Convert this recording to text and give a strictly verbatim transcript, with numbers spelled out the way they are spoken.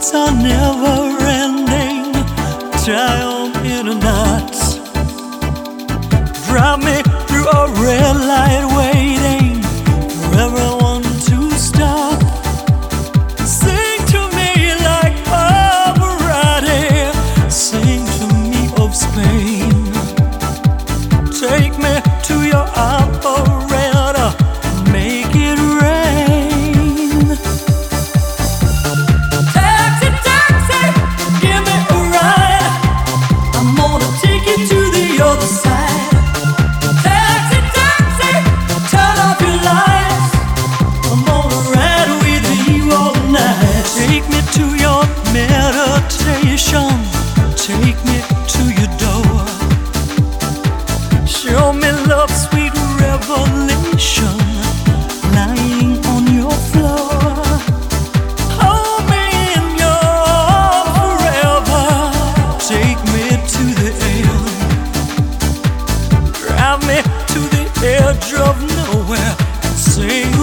It's a never-ending triumph in a knot. Drive me through a red light, waiting for everyone to stop. Sing to me like Pavarotti, sing to me of Spain. Take me to your operator, make it rain. Taxi, taxi, give me a ride. I'm gonna take you to the other side. Taxi, taxi, turn off your lights. I'm gonna ride with you all night. Take me to your meditation, take me to your door. Show me love's sweet revelation, lying on your floor. Hold me in your arms forever. Take me to the end. Drive me to the edge of nowhere and sing